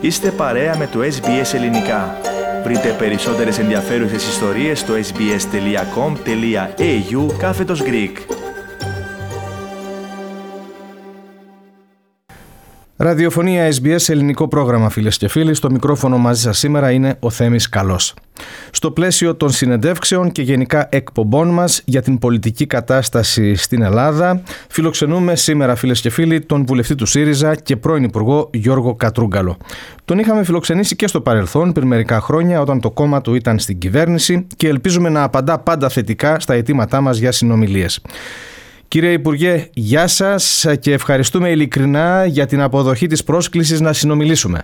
Είστε παρέα με το SBS Ελληνικά. Βρείτε περισσότερες ενδιαφέρουσες ιστορίες στο sbs.com.au/Greek. Ραδιοφωνία SBS, ελληνικό πρόγραμμα, φίλες και φίλοι. Στο μικρόφωνο μαζί σας σήμερα είναι ο Θέμης Καλός. Στο πλαίσιο των συνεντεύξεων και γενικά εκπομπών μας για την πολιτική κατάσταση στην Ελλάδα, φιλοξενούμε σήμερα, φίλες και φίλοι, τον βουλευτή του ΣΥΡΙΖΑ και πρώην Υπουργό Γιώργο Κατρούγκαλο. Τον είχαμε φιλοξενήσει και στο παρελθόν, πριν μερικά χρόνια, όταν το κόμμα του ήταν στην κυβέρνηση, και ελπίζουμε να απαντά πάντα θετικά στα αιτήματά μας για συνομιλίες. Κύριε Υπουργέ, γεια σας και ευχαριστούμε ειλικρινά για την αποδοχή της πρόσκλησης να συνομιλήσουμε.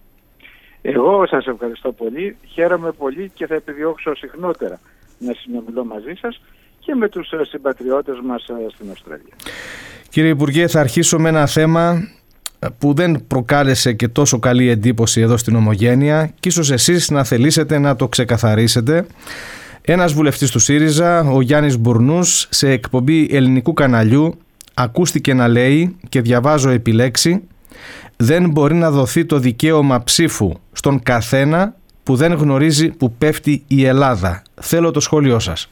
Εγώ σας ευχαριστώ πολύ, χαίρομαι πολύ και θα επιδιώξω συχνότερα να συνομιλώ μαζί σας και με τους συμπατριώτες μας στην Αυστραλία. Κύριε Υπουργέ, θα αρχίσω με ένα θέμα που δεν προκάλεσε και τόσο καλή εντύπωση εδώ στην Ομογένεια και ίσως εσείς να θελήσετε να το ξεκαθαρίσετε. Ένας βουλευτής του ΣΥΡΙΖΑ, ο Γιάννης Μπουρνούς, σε εκπομπή ελληνικού καναλιού ακούστηκε να λέει, και διαβάζω επί λέξη, «Δεν μπορεί να δοθεί το δικαίωμα ψήφου στον καθένα που δεν γνωρίζει που πέφτει η Ελλάδα». Θέλω το σχόλιο σας.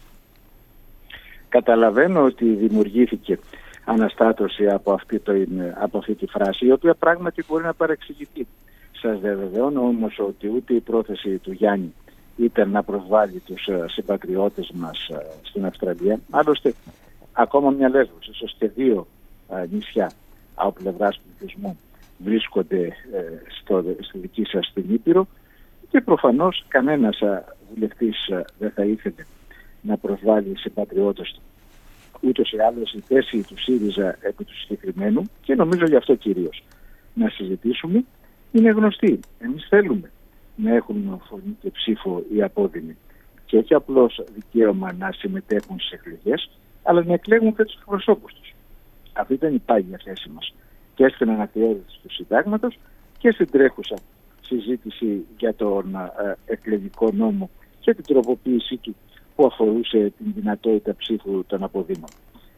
Καταλαβαίνω ότι δημιουργήθηκε αναστάτωση από αυτή τη φράση, η οποία πράγματι μπορεί να παρεξηγηθεί. Σας διαβεβαιώνω όμως ότι ούτε η πρόθεση του Γιάννη ήταν να προσβάλλει τους συμπατριώτες μας στην Αυστραλία. Άλλωστε, ακόμα μια Λέσβος, ίσως και δύο νησιά από πλευράς πληθυσμού βρίσκονται στη δική σας την Ήπειρο, και προφανώς κανένας βουλευτής δεν θα ήθελε να προσβάλλει συμπατριώτες του. Ούτως ή άλλως η θέση του ΣΥΡΙΖΑ επί του συγκεκριμένου, και νομίζω γι' αυτό κυρίως να συζητήσουμε, είναι γνωστή. Εμείς θέλουμε να έχουν φωνή και ψήφο οι απόδημοι και όχι απλώς δικαίωμα να συμμετέχουν στις εκλογές, αλλά να εκλέγουν και τους εκπροσώπους τους. Αυτή ήταν η πάγια θέση μας και στην αναθεώρηση του συντάγματος και στην τρέχουσα συζήτηση για τον εκλογικό νόμο και την τροποποίησή του που αφορούσε την δυνατότητα ψήφου των αποδήμων.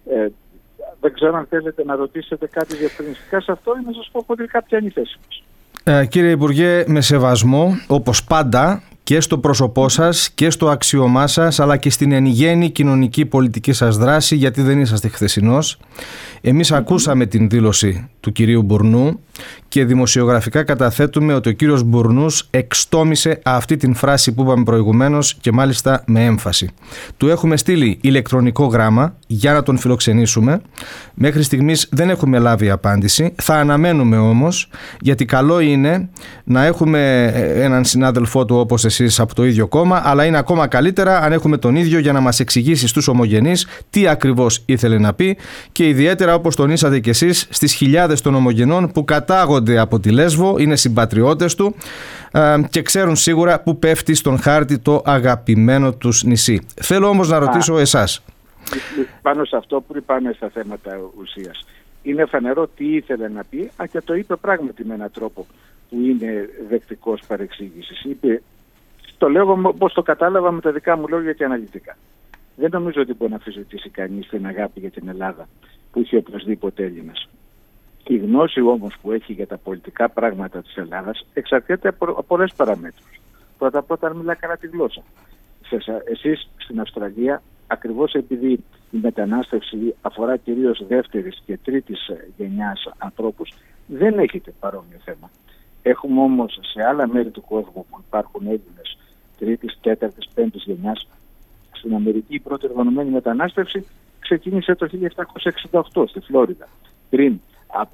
Δεν ξέρω αν θέλετε να ρωτήσετε κάτι διευκρινιστικά σε αυτό ή να σας πω χοντρικά ποια είναι η θέση μας. Κύριε Υπουργέ, με σεβασμό, όπως πάντα, και στο πρόσωπό σας και στο αξίωμά σας, αλλά και στην εν γέννη κοινωνική πολιτική σας δράση, γιατί δεν είσαστε χθεσινός. Εμείς ακούσαμε την δήλωση του κυρίου Μπουρνού και δημοσιογραφικά καταθέτουμε ότι ο κύριος Μπουρνούς εξτόμησε αυτή την φράση που είπαμε προηγουμένως, και μάλιστα με έμφαση. Του έχουμε στείλει ηλεκτρονικό γράμμα για να τον φιλοξενήσουμε. Μέχρι στιγμής δεν έχουμε λάβει απάντηση. Θα αναμένουμε όμως, γιατί καλό είναι να έχουμε έναν συνάδελφό του όπως εσείς από το ίδιο κόμμα, αλλά είναι ακόμα καλύτερα αν έχουμε τον ίδιο για να μας εξηγήσει στους ομογενείς τι ακριβώς ήθελε να πει, και ιδιαίτερα, όπως τονίσατε κι εσείς, στις χιλιάδες των ομογενών που κατάγονται από τη Λέσβο, είναι συμπατριώτες του και ξέρουν σίγουρα που πέφτει στον χάρτη το αγαπημένο τους νησί. Θέλω όμως να ρωτήσω εσάς. Πάνω σε αυτό, που πάμε στα θέματα ουσίας, είναι φανερό τι ήθελε να πει, και το είπε πράγματι με έναν τρόπο που είναι δεκτικός παρεξήγησης. Είπε, το λέω πώς το κατάλαβα με τα δικά μου λόγια και αναλυτικά. Δεν νομίζω ότι μπορεί να αμφισβητήσει κανείς την αγάπη για την Ελλάδα που είχε οποιοσδήποτε Έλληνας. Η γνώση όμως που έχει για τα πολιτικά πράγματα της Ελλάδας εξαρτιέται από πολλές παραμέτρους. Πρώτα-πρώτα, αν μιλά καλά τη γλώσσα. Εσείς στην Αυστραλία, ακριβώς επειδή η μετανάστευση αφορά κυρίως δεύτερης και τρίτης γενιάς ανθρώπους, δεν έχετε παρόμοιο θέμα. Έχουμε όμως σε άλλα μέρη του κόσμου που υπάρχουν Έλληνες τρίτης, τέταρτης, πέμπτης γενιάς. Στην Αμερική η πρώτη οργανωμένη μετανάστευση ξεκίνησε το 1768 στη Φλόριδα, πριν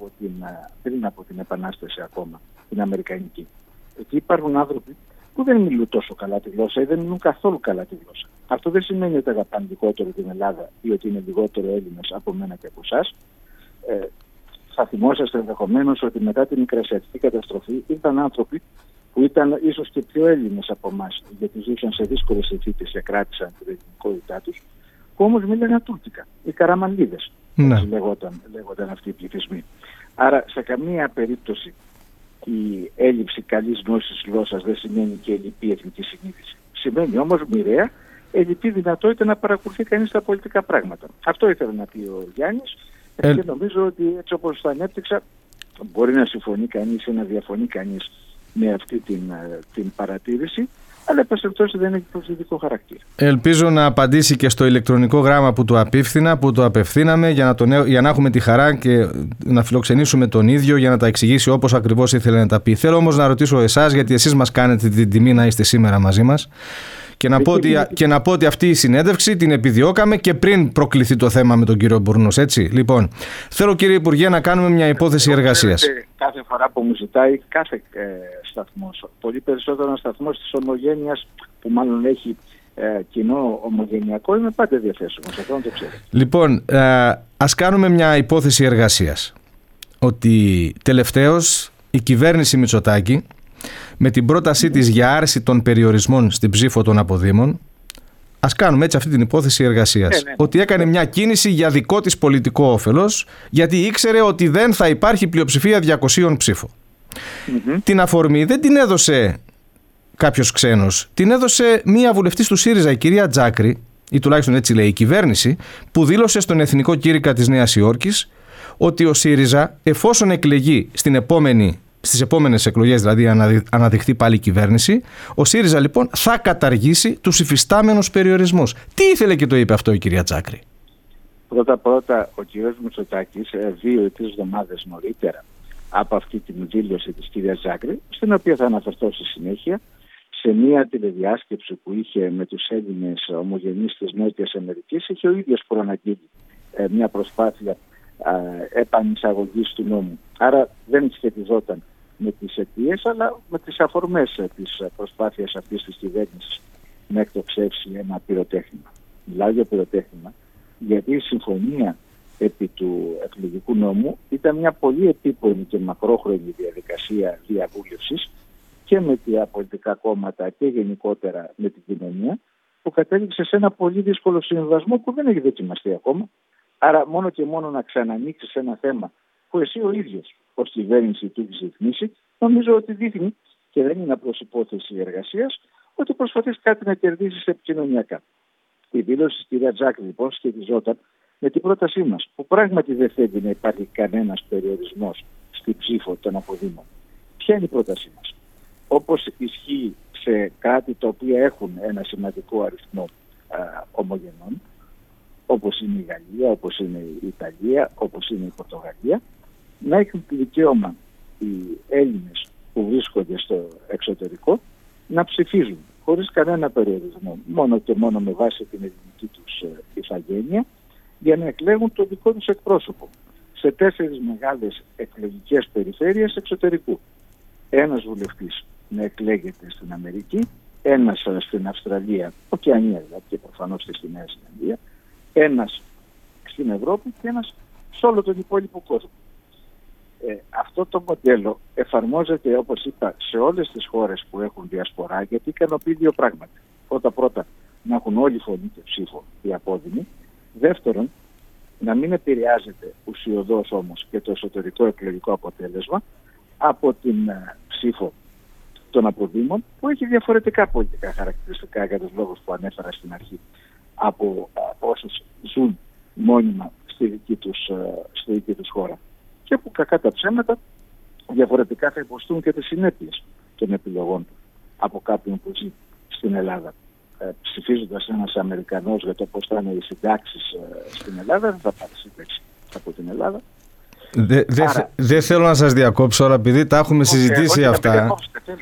από την Επανάσταση ακόμα, την Αμερικανική. Εκεί υπάρχουν άνθρωποι που δεν μιλούν τόσο καλά τη γλώσσα ή δεν μιλούν καθόλου καλά τη γλώσσα. Αυτό δεν σημαίνει ότι αγαπάνε λιγότερο την Ελλάδα ή ότι είναι λιγότερο Έλληνες από μένα και από εσάς. Θα θυμόσαστε ενδεχομένως ότι μετά την Μικρασιατική καταστροφή ήταν άνθρωποι που ήταν ίσως και πιο Έλληνες από εμάς, γιατί ζούσαν σε δύσκολες συνθήκες και κράτησαν την ελληνικότητά τους, που όμως μίλαγαν τουρκικά, οι Καραμανλίδες, έτσι λέγονταν αυτοί οι πληθυσμοί. Άρα σε καμία περίπτωση η έλλειψη καλής γνώσης γλώσσας δεν σημαίνει και ελλειπή εθνική συνείδηση. Σημαίνει όμως μοιραία ελλειπή δυνατότητα να παρακολουθεί κανείς τα πολιτικά πράγματα. Αυτό ήθελε να πει ο Γιάννης και νομίζω ότι έτσι όπως το ανέπτυξα μπορεί να συμφωνεί κανείς ή να διαφωνεί κανείς με αυτή την παρατήρηση, αλλά επασπτώσει δεν έχει προσδυτικό χαρακτήρα. Ελπίζω να απαντήσει και στο ηλεκτρονικό γράμμα που το απευθύναμε για να έχουμε τη χαρά και να φιλοξενήσουμε τον ίδιο για να τα εξηγήσει όπως ακριβώς ήθελε να τα πει. Θέλω όμως να ρωτήσω εσάς, γιατί εσείς μας κάνετε την τιμή να είστε σήμερα μαζί μας, και να πω ότι αυτή η συνέντευξη την επιδιώκαμε και πριν προκληθεί το θέμα με τον κύριο Μπουρνούς, έτσι. Λοιπόν, θέλω, κύριε Υπουργέ, να κάνουμε μια υπόθεση εργασίας. Κάθε φορά που μου ζητάει κάθε σταθμός, πολύ περισσότερο ένα σταθμός της ομογένειας που μάλλον έχει κοινό ομογενειακό, είμαι πάντα διαθέσιμος, αυτό να το ξέρω. Λοιπόν, ας κάνουμε μια υπόθεση εργασίας. Ότι τελευταίως η κυβέρνηση Μητσοτάκη, με την πρότασή της για άρση των περιορισμών στην ψήφο των αποδήμων, ας κάνουμε έτσι αυτή την υπόθεση εργασίας, ότι έκανε μια κίνηση για δικό της πολιτικό όφελος, γιατί ήξερε ότι δεν θα υπάρχει πλειοψηφία 200 ψήφων. Την αφορμή δεν την έδωσε κάποιος ξένος, την έδωσε μία βουλευτής του ΣΥΡΙΖΑ, η κυρία Τζάκρη, ή τουλάχιστον έτσι λέει η κυβέρνηση, που δήλωσε στον Εθνικό Κήρυκα της Νέας Υόρκης ότι ο ΣΥΡΙΖΑ, εφόσον εκλεγεί στις επόμενες εκλογές, δηλαδή αναδειχθεί πάλι η κυβέρνηση, ο ΣΥΡΙΖΑ λοιπόν θα καταργήσει τους υφιστάμενους περιορισμούς. Τι ήθελε και το είπε αυτό η κυρία Τζάκρη? Πρώτα ο κύριος Μητσοτάκης 2-3 εβδομάδες νωρίτερα από αυτή την δήλωση της κυρίας Τζάκρη, στην οποία θα αναφερθώ στη συνέχεια, σε μια τηλεδιάσκεψη που είχε με τους Έλληνες ομογενείς της Νότιας Αμερικής, είχε ο ίδιος προαναγγείλει μια προσπάθεια επανεισαγωγής του νόμου. Άρα δεν σχετιζόταν με τις αιτίες, αλλά με τις αφορμές της προσπάθειας αυτής της κυβέρνησης να εκτοξεύσει ένα πυροτέχνημα. Μιλάω για πυροτέχνημα, γιατί η συμφωνία επί του εκλογικού νόμου ήταν μια πολύ επίπονη και μακρόχρονη διαδικασία διαβούλευσης και με τα πολιτικά κόμματα και γενικότερα με την κοινωνία, που κατέληξε σε ένα πολύ δύσκολο συμβιβασμό που δεν έχει δοκιμαστεί ακόμα. Άρα μόνο και μόνο να ξανανοίξεις ένα θέμα που εσύ ο ίδιος ως κυβέρνηση του έχεις ρυθμίσει, νομίζω ότι δείχνει, και δεν είναι απλώς υπόθεση εργασίας, ότι προσπαθείς κάτι να κερδίσεις επικοινωνιακά. Η δήλωση της κυρία Τζάκρη λοιπόν σχετιζόταν με την πρότασή μας, που πράγματι δεν θέλει να υπάρχει κανένας περιορισμός στην ψήφο των αποδήμων. Ποια είναι η πρότασή μας? Όπως ισχύει σε κράτη τα οποία έχουν ένα σημαντικό αριθμό ομογενών, όπως είναι η Γαλλία, όπως είναι η Ιταλία, όπως είναι η Πορτογαλία, να έχουν το δικαίωμα οι Έλληνες που βρίσκονται στο εξωτερικό να ψηφίζουν χωρίς κανένα περιορισμό, μόνο και μόνο με βάση την ελληνική τους ηθαγένεια, για να εκλέγουν το δικό τους εκπρόσωπο σε 4 μεγάλες εκλογικές περιφέρειες εξωτερικού. Ένας βουλευτής να εκλέγεται στην Αμερική, ένας στην Αυστραλία, Οκεανία δηλαδή, και προφανώς και στη Νέα Ζηλανδία, ένας στην Ευρώπη και ένας σε όλο τον υπόλοιπο κόσμο. Αυτό το μοντέλο εφαρμόζεται, όπως είπα, σε όλες τις χώρες που έχουν διασπορά, γιατί ικανοποιεί δύο πράγματα. Πρώτα, να έχουν όλοι φωνή και ψήφο οι απόδημοι. Δεύτερον, να μην επηρεάζεται ουσιωδώς όμως και το εσωτερικό εκλογικό αποτέλεσμα από την ψήφο των αποδήμων, που έχει διαφορετικά πολιτικά χαρακτηριστικά για τους λόγους που ανέφερα στην αρχή, από όσους ζουν μόνιμα στη δική τους χώρα, και που κακά τα ψέματα διαφορετικά θα υποστούν και τις συνέπειες των επιλογών του από κάποιον που ζει στην Ελλάδα. Ψηφίζοντας ένας Αμερικανός για το πώς θα είναι οι συντάξεις στην Ελλάδα, δεν θα πάρει σύνταξη από την Ελλάδα. Δεν θέλω να σας διακόψω, αλλά επειδή τα έχουμε συζητήσει αυτά.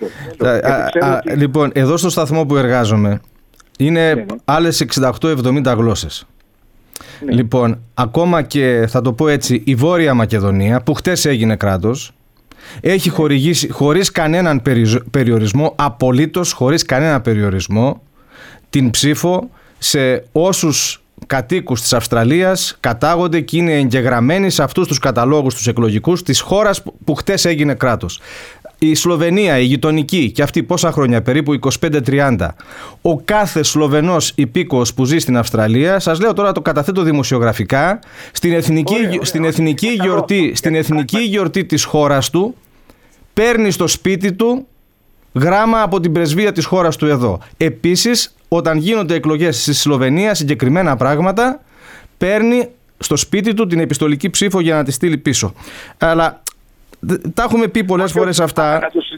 Λοιπόν, εδώ στο σταθμό που εργάζομαι είναι άλλες 68-70 γλώσσες. Λοιπόν, ακόμα και θα το πω έτσι, η Βόρεια Μακεδονία, που χτες έγινε κράτος, έχει χορηγήσει χωρίς κανέναν περιορισμό, απολύτως χωρίς κανένα περιορισμό, την ψήφο σε όσους κατοίκους της Αυστραλίας κατάγονται και είναι εγγεγραμμένοι σε αυτούς τους καταλόγους τους εκλογικούς της χώρας που χτες έγινε κράτος. Η Σλοβενία, η γειτονική, και αυτή πόσα χρόνια, περίπου 25-30. Ο κάθε Σλοβενός υπήκοος που ζει στην Αυστραλία, σας λέω τώρα, το καταθέτω δημοσιογραφικά, στην εθνική γιορτή της χώρας του, παίρνει στο σπίτι του γράμμα από την πρεσβεία της χώρας του εδώ. Επίσης, όταν γίνονται εκλογές στη Σλοβενία, συγκεκριμένα πράγματα, παίρνει στο σπίτι του την επιστολική ψήφο για να τη στείλει πίσω. Αλλά τα έχουμε πει πολλές φορές αυτά.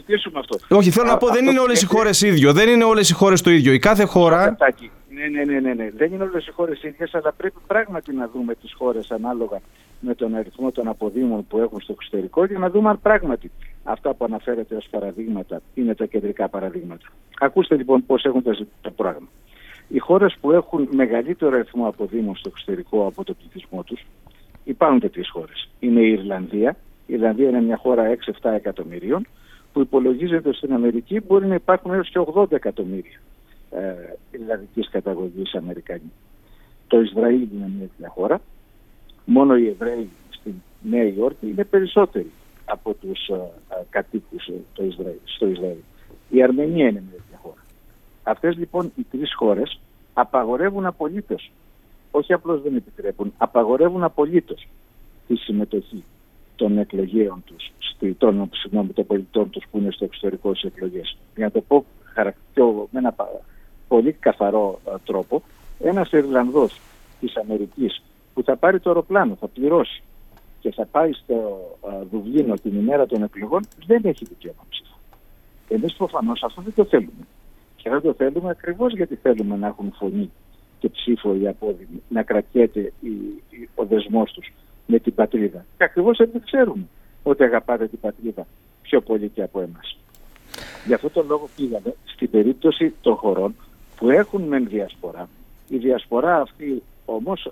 συζητήσουμε αυτό. Όχι, θέλω να πω, δεν είναι όλες οι χώρες ίδιο. Δεν είναι όλες οι χώρες το ίδιο. Η κάθε χώρα. Ναι. Δεν είναι όλες οι χώρες ίδιες, αλλά πρέπει πράγματι να δούμε τις χώρες ανάλογα με τον αριθμό των αποδήμων που έχουν στο εξωτερικό για να δούμε αν πράγματι αυτά που αναφέρετε ως παραδείγματα είναι τα κεντρικά παραδείγματα. Ακούστε λοιπόν πώς έχουν το πράγμα. Οι χώρες που έχουν μεγαλύτερο αριθμό αποδήμων στο εξωτερικό από το πληθυσμό τους, υπάρχουν τέτοιες χώρες. Είναι η Ιρλανδία. Η Ιρλανδία είναι μια χώρα 6-7 εκατομμυρίων, που υπολογίζεται στην Αμερική μπορεί να υπάρχουν έως και 80 εκατομμύρια ιρλανδικής καταγωγής Αμερικανοί. Το Ισραήλ είναι μια χώρα. Μόνο οι Εβραίοι στη Νέα Υόρκη είναι περισσότεροι από τους κατοίκους στο Ισραήλ. Η Αρμενία είναι μια χώρα. Αυτές λοιπόν οι τρεις χώρες απαγορεύουν απολύτως, όχι απλώς δεν επιτρέπουν, απαγορεύουν απολύτως τη συμμετοχή των εκλογέων τους, των πολιτών τους που είναι στο εξωτερικό στις εκλογές. Για να το πω με ένα πολύ καθαρό τρόπο, ένας Ιρλανδός της Αμερικής που θα πάρει το αεροπλάνο, θα πληρώσει και θα πάει στο Δουβλίνο την ημέρα των εκλογών, δεν έχει δικαίωμα ψήφου. Εμείς προφανώς αυτό δεν το θέλουμε. Και δεν το θέλουμε ακριβώς γιατί θέλουμε να έχουν φωνή και ψήφο οι απόδημοι, να κρατιέται ο δεσμός τους με την πατρίδα. Και ακριβώς επειδή ξέρουμε ότι αγαπάτε την πατρίδα πιο πολύ και από εμάς. Γι' αυτό τον λόγο πήγαμε στην περίπτωση των χωρών που έχουν μεν διασπορά. Η διασπορά αυτή όμως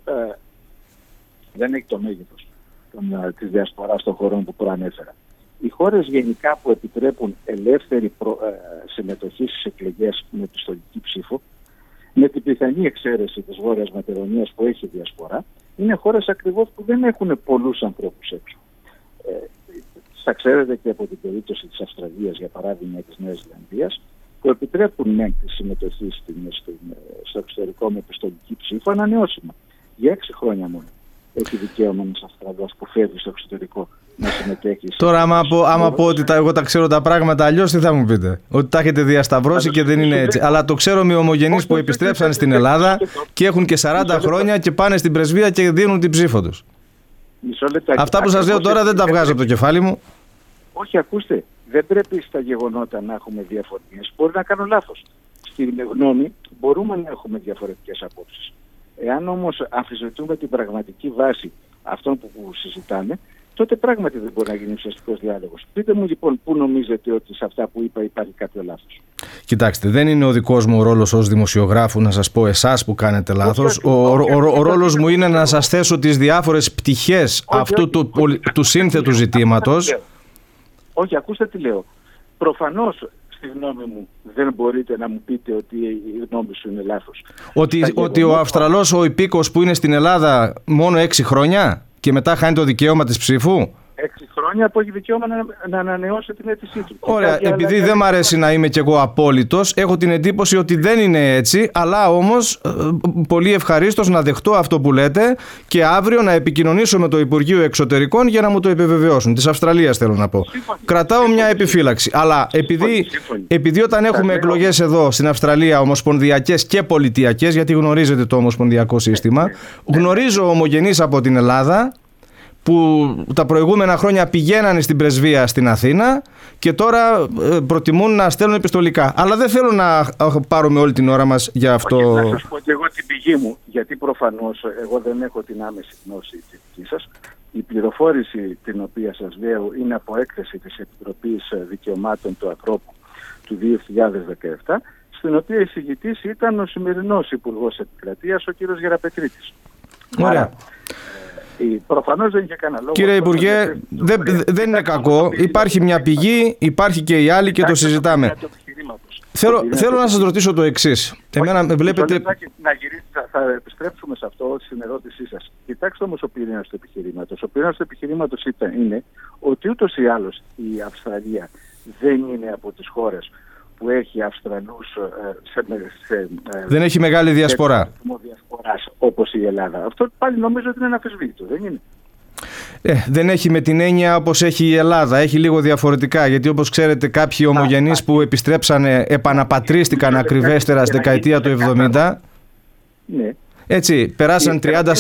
δεν έχει το μέγεθος της διασποράς των χωρών που προανέφερα. Οι χώρες γενικά που επιτρέπουν ελεύθερη συμμετοχή στις εκλογές με πιστολική ψήφο, με την πιθανή εξαίρεση της Βόρειας Μακεδονίας που έχει διασπορά, είναι χώρες ακριβώς που δεν έχουν πολλούς ανθρώπους έξω. Θα ξέρετε και από την περίπτωση της Αυστραλίας, για παράδειγμα, της Νέας Ζηλανδίας, που επιτρέπουν με τη συμμετοχή στο εξωτερικό με πιστολική ψήφο ανανεώσιμα. Για 6 χρόνια μόνο έχει δικαίωμα ένας Αυστραλός που φεύγει στο εξωτερικό να συμμετέχει. Τώρα, άμα πω ότι εγώ τα ξέρω τα πράγματα αλλιώς, τι θα μου πείτε? Ότι τα έχετε διασταυρώσει και δεν είναι έτσι. Αλλά το ξέρω με ομογενείς που επιστρέψαν στην Ελλάδα και έχουν και 40 χρόνια και πάνε στην πρεσβεία και δίνουν την ψήφο τους. Αυτά που σας λέω τώρα δεν τα βγάζω από το κεφάλι μου. Όχι, ακούστε, δεν πρέπει στα γεγονότα να έχουμε διαφωνίες. Μπορεί να κάνω λάθος. Στη γνώμη μπορούμε να έχουμε διαφορετικές απόψεις. Εάν όμως αμφισβητούμε την πραγματική βάση αυτών που συζητάμε, τότε πράγματι δεν μπορεί να γίνει ουσιαστικός διάλογος. Πείτε μου λοιπόν πού νομίζετε ότι σε αυτά που είπα υπάρχει κάποιο λάθος. Κοιτάξτε, δεν είναι ο δικός μου ρόλος ως δημοσιογράφου να σας πω εσάς που κάνετε λάθος. Ο ρόλος μου είναι να σας θέσω τις διάφορες πτυχές αυτού του σύνθετου ζητήματος. Όχι, ακούστε τι λέω. Προφανώς, στη γνώμη μου, δεν μπορείτε να μου πείτε ότι η γνώμη σου είναι λάθος. Ότι ο Αυστραλός, ο υπήκος που είναι στην Ελλάδα μόνο 6 χρόνια και μετά χάνει το δικαίωμα της ψήφου. 6 χρόνια που έχει δικαίωμα να ανανεώσει την αίτησή του. Ωραία, επειδή δεν μ' αρέσει να είμαι κι εγώ απόλυτος, έχω την εντύπωση ότι δεν είναι έτσι, αλλά όμως πολύ ευχαρίστως να δεχτώ αυτό που λέτε και αύριο να επικοινωνήσω με το Υπουργείο Εξωτερικών για να μου το επιβεβαιώσουν. Της Αυστραλίας θέλω να πω. Κρατάω μια επιφύλαξη. Αλλά επειδή όταν έχουμε εκλογές εδώ στην Αυστραλία, ομοσπονδιακές και πολιτιακές, γιατί γνωρίζετε το ομοσπονδιακό σύστημα, γνωρίζω ομογενείς από την Ελλάδα που τα προηγούμενα χρόνια πηγαίνανε στην πρεσβεία στην Αθήνα και τώρα προτιμούν να στέλνουν επιστολικά. Αλλά δεν θέλω να πάρουμε όλη την ώρα μας για αυτό. Όχι, να σας πω και εγώ την πηγή μου, γιατί προφανώς εγώ δεν έχω την άμεση γνώση της δική σας. Η πληροφόρηση την οποία σας λέω είναι από έκθεση της Επιτροπής Δικαιωμάτων του Ανθρώπου του 2017, στην οποία εισηγητής ήταν ο σημερινός Υπουργός Επικρατείας, ο κ. Γεραπετρίτης. Ωραία. Προφανώς δεν είχε κανένα λόγο. Κύριε Υπουργέ, δεν είναι κακό. Υπάρχει μια πηγή, υπάρχει και η άλλη και το συζητάμε. Θέλω να σας ρωτήσω το εξής. Βλέπετε... Θα επιστρέψουμε σε αυτό στην ερώτησή σας. Κοιτάξτε όμως ο πυρήνας του επιχειρήματος. Ο πυρήνας του επιχειρήματος είναι ότι ούτως ή άλλως η Αυστραλία δεν είναι από τις χώρες που έχει Αυστραλούς δεν έχει μεγάλη διασπορά όπως η Ελλάδα. Αυτό πάλι νομίζω ότι είναι αναφεσβήτητο, δεν είναι? Δεν έχει με την έννοια όπως έχει η Ελλάδα. Έχει λίγο διαφορετικά, γιατί όπως ξέρετε κάποιοι ομογενείς που επιστρέψανε επαναπατρίστηκαν ακριβέστερα στη δεκαετία του 70. Ναι. Έτσι, περάσαν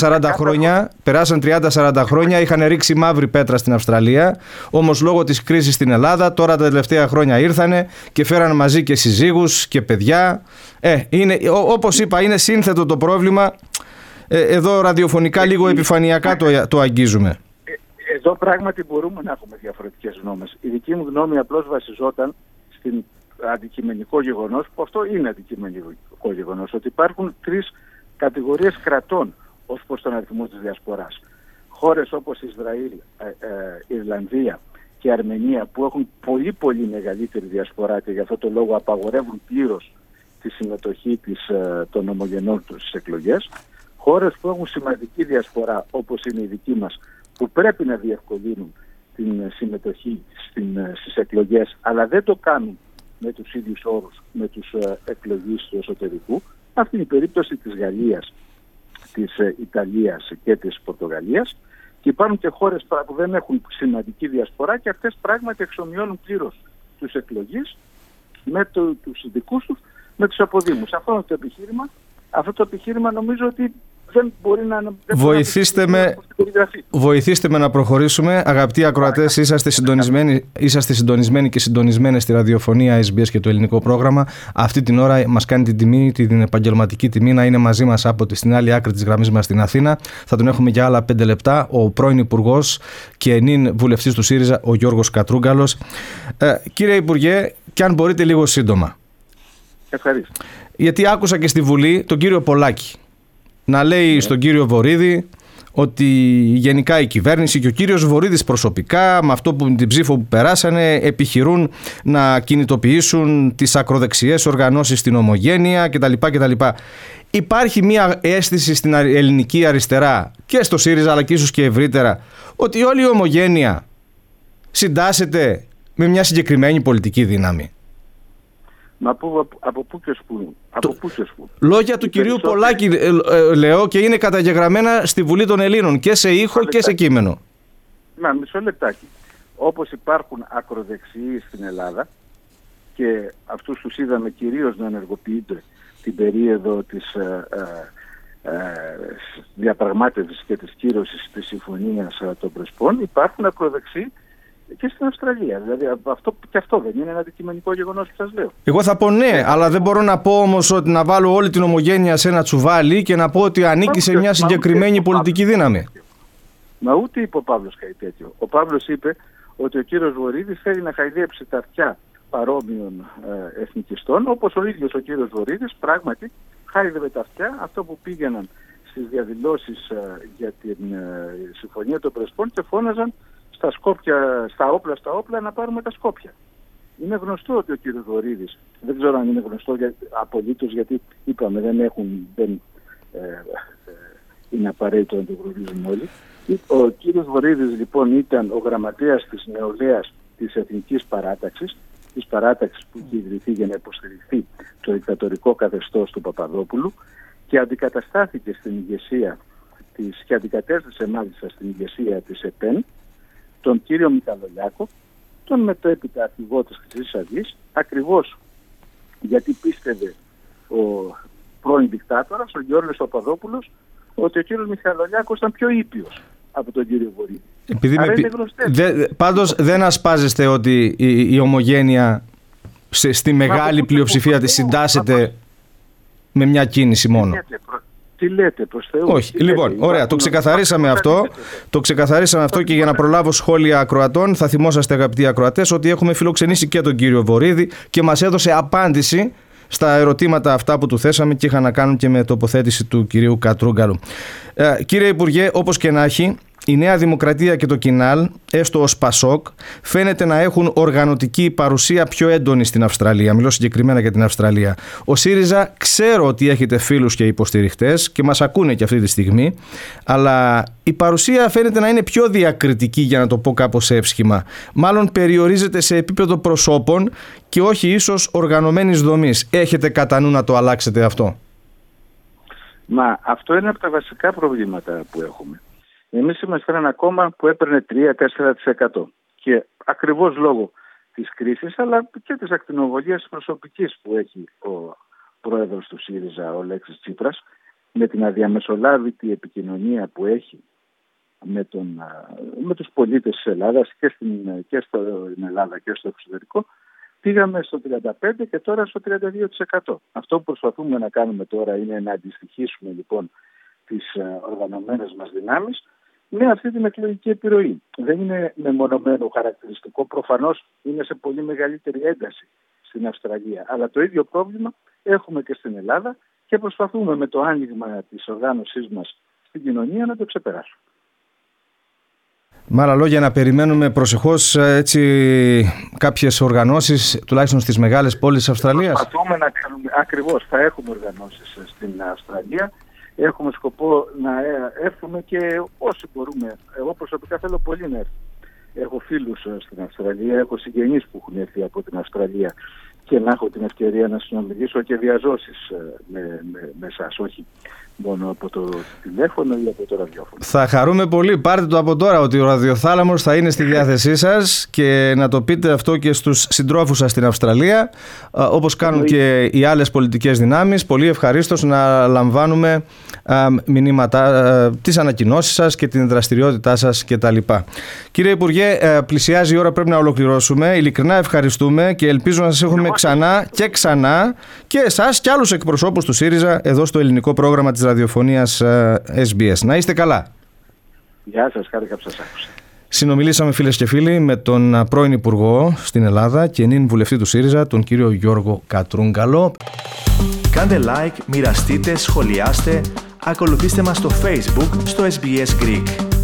30-40 χρόνια, είχαν ρίξει μαύρη πέτρα στην Αυστραλία, όμως λόγω της κρίσης στην Ελλάδα τώρα τα τελευταία χρόνια ήρθανε και φέραν μαζί και συζύγους και παιδιά. Όπως είπα, είναι σύνθετο το πρόβλημα. Εδώ ραδιοφωνικά λίγο επιφανειακά το αγγίζουμε. Εδώ πράγματι μπορούμε να έχουμε διαφορετικές γνώμες. Η δική μου γνώμη απλώς βασιζόταν στην αντικειμενικό γεγονός, που αυτό είναι αντικειμενικό γεγονός, ότι υπάρχουν 3 κατηγορίες κρατών ως προς τον αριθμό της διασποράς. Χώρες όπως Ισραήλ, Ιρλανδία και Αρμενία, που έχουν πολύ πολύ μεγαλύτερη διασπορά και γι' αυτό το λόγο απαγορεύουν πλήρως τη συμμετοχή των ομογενών τους στις εκλογές. Χώρες που έχουν σημαντική διασπορά, όπως είναι η δική μας, που πρέπει να διευκολύνουν την συμμετοχή στις εκλογές, αλλά δεν το κάνουν με τους ίδιους όρους με τους εκλογείς του εσωτερικού. Αυτή είναι η περίπτωση της Γαλλίας, της Ιταλίας και της Πορτογαλίας. Και υπάρχουν και χώρες που δεν έχουν σημαντική διασπορά και αυτές πράγματι εξομοιώνουν πλήρως τους εκλογείς με τους δικούς τους, με τους αποδήμους. Αυτό το επιχείρημα νομίζω ότι δεν μπορεί να... Βοηθήστε με να προχωρήσουμε. Αγαπητοί ακροατές, είσαστε συντονισμένοι και συντονισμένες στη ραδιοφωνία SBS και το ελληνικό πρόγραμμα. Αυτή την ώρα μας κάνει την τιμή, την επαγγελματική τιμή, να είναι μαζί μας στην άλλη άκρη της γραμμής μας στην Αθήνα. Θα τον έχουμε για άλλα 5 λεπτά. Ο πρώην Υπουργός και νυν βουλευτής του ΣΥΡΙΖΑ, ο Γιώργος Κατρούγκαλος. Κύριε Υπουργέ, και αν μπορείτε λίγο σύντομα. Ευχαριστώ. Γιατί άκουσα και στη Βουλή τον κύριο Πολάκη να λέει στον κύριο Βορίδη ότι γενικά η κυβέρνηση και ο κύριος Βορίδης προσωπικά, με την ψήφο που περάσανε, επιχειρούν να κινητοποιήσουν τις ακροδεξιές οργανώσεις στην Ομογένεια κτλ. Υπάρχει μια αίσθηση στην ελληνική αριστερά και στο ΣΥΡΙΖΑ, αλλά και ίσως και ευρύτερα, ότι όλη η Ομογένεια συντάσσεται με μια συγκεκριμένη πολιτική δύναμη. Μα από πού και πού. Λόγια του κυρίου Πολάκη λέω, και είναι καταγεγραμμένα στη Βουλή των Ελλήνων και σε ήχο και σε κείμενο. Μισό λεπτάκι. Όπως υπάρχουν ακροδεξιοί στην Ελλάδα και αυτούς τους είδαμε κυρίως να ενεργοποιούνται την περίοδο της διαπραγμάτευσης και της κύρωσης της συμφωνίας των Πρεσπών, υπάρχουν ακροδεξιοί και στην Αυστραλία. Δηλαδή αυτό δεν είναι ένα αντικειμενικό γεγονός που σας λέω. Εγώ θα πω ναι, αλλά δεν μπορώ να πω όμως ότι να βάλω όλη την Ομογένεια σε ένα τσουβάλι και να πω ότι ανήκει σε μια συγκεκριμένη πολιτική δύναμη. Μα ούτε είπε ο Παύλος κάτι τέτοιο. Ο Παύλος είπε ότι ο κύριος Βορίδης θέλει να χαϊδέψει τα αυτιά παρόμοιων εθνικιστών, όπως ο ίδιος ο κύριος Βορίδης πράγματι χάιδευε τα αυτιά αυτό που πήγαιναν στις διαδηλώσεις για την συμφωνία των Πρεσπών και φώναζαν στα όπλα να πάρουμε τα Σκόπια. Είναι γνωστό ότι ο κύριος Βορίδης, δεν ξέρω αν είναι γνωστό απολύτως, γιατί είπαμε δεν είναι απαραίτητο να το γνωρίζουμε όλοι. Ο κύριος Βορίδης λοιπόν ήταν ο γραμματέας της νεολαίας της Εθνικής Παράταξης, της παράταξης που είχε ιδρυθεί για να υποστηριχθεί το δικτατορικό καθεστώς του Παπαδόπουλου, και αντικαταστάθηκε στην ηγεσία και αντικατέστησε μάλιστα στην ηγεσία της ΕΠΕΝ τον κύριο Μιχαλολιάκο, τον μετέπειτα αρχηγό της Χρυσής Αυγής, ακριβώς γιατί πίστευε ο πρώην δικτάτορας, ο Γιώργος Παπαδόπουλος, ότι ο κύριος Μιχαλολιάκος ήταν πιο ήπιος από τον κύριο Βορίδη. Πάντως δεν ασπάζεστε ότι η Ομογένεια στη μεγάλη πλειοψηφία της συντάσσεται με μια κίνηση μόνο. Τι λέτε, προς Θεού. Όχι, λοιπόν, ωραία, το ξεκαθαρίσαμε αυτό. Το ξεκαθαρίσαμε αυτό και για να προλάβω σχόλια ακροατών, θα θυμόσαστε αγαπητοί ακροατές ότι έχουμε φιλοξενήσει και τον κύριο Βορίδη και μας έδωσε απάντηση στα ερωτήματα αυτά που του θέσαμε και είχαν να κάνουν και με τοποθέτηση του κυρίου Κατρούγκαλου. Κύριε Υπουργέ, όπως και να έχει, η Νέα Δημοκρατία και το Κινάλ, έστω ως Πασόκ, φαίνεται να έχουν οργανωτική παρουσία πιο έντονη στην Αυστραλία. Μιλώ συγκεκριμένα για την Αυστραλία. Ο ΣΥΡΙΖΑ ξέρω ότι έχετε φίλους και υποστηριχτές και μας ακούνε και αυτή τη στιγμή, αλλά η παρουσία φαίνεται να είναι πιο διακριτική, για να το πω κάπως εύσχημα. Μάλλον περιορίζεται σε επίπεδο προσώπων και όχι ίσως οργανωμένης δομής. Έχετε κατά νου να το αλλάξετε αυτό? Μα αυτό είναι από τα βασικά προβλήματα που έχουμε. Εμείς είμαστε ένα κόμμα που έπαιρνε 3-4% και ακριβώς λόγω της κρίσης αλλά και της ακτινοβολίας προσωπικής που έχει ο πρόεδρος του ΣΥΡΙΖΑ, ο Αλέξης Τσίπρας, με την αδιαμεσολάβητη επικοινωνία που έχει με τους πολίτες της Ελλάδας και στην Ελλάδα και στο εξωτερικό, πήγαμε στο 35% και τώρα στο 32%. Αυτό που προσπαθούμε να κάνουμε τώρα είναι να αντιστοιχίσουμε λοιπόν τις οργανωμένες μας δυνάμεις με αυτή την εκλογική επιρροή. Δεν είναι μεμονωμένο χαρακτηριστικό, προφανώς είναι σε πολύ μεγαλύτερη ένταση στην Αυστραλία, αλλά το ίδιο πρόβλημα έχουμε και στην Ελλάδα και προσπαθούμε με το άνοιγμα της οργάνωσής μας στην κοινωνία να το ξεπεράσουμε. Με άλλα λόγια, να περιμένουμε προσεχώς κάποιες οργανώσεις, τουλάχιστον στις μεγάλες πόλεις της Αυστραλίας. Προσπαθούμε να κάνουμε, ακριβώς, θα έχουμε οργανώσεις στην Αυστραλία. Έχουμε σκοπό να έρθουμε και όσοι μπορούμε. Εγώ προσωπικά θέλω πολύ να έρθω. Έχω φίλους στην Αυστραλία, έχω συγγενείς που έχουν έρθει από την Αυστραλία και να έχω την ευκαιρία να συνομιλήσω και διαζώσεις με εσάς, όχι μόνο από το τηλέφωνο ή από το ραδιόφωνο. Θα χαρούμε πολύ. Πάρτε το από τώρα ότι ο ραδιοθάλαμος θα είναι στη διάθεσή σας και να το πείτε αυτό και στους συντρόφους σας στην Αυστραλία, όπως κάνουν και οι άλλες πολιτικές δυνάμεις. Πολύ ευχαρίστως να λαμβάνουμε μηνύματα, τις ανακοινώσεις σας και την δραστηριότητά σας κτλ. Κύριε Υπουργέ, πλησιάζει η ώρα, πρέπει να ολοκληρώσουμε. Ειλικρινά ευχαριστούμε και ελπίζω να σας έχουμε ξανά και εσάς και άλλους εκπροσώπους του ΣΥΡΙΖΑ εδώ στο ελληνικό πρόγραμμα της ραδιοφωνίας SBS. Να είστε καλά. Γεια σας, χάρηκα που σας άκουσα. Συνομιλήσαμε, φίλες και φίλοι, με τον πρώην Υπουργό στην Ελλάδα και νυν βουλευτή του ΣΥΡΙΖΑ, τον κύριο Γιώργο Κατρούγκαλο. Κάντε like, μοιραστείτε, σχολιάστε, ακολουθήστε μας στο Facebook, στο SBS Greek.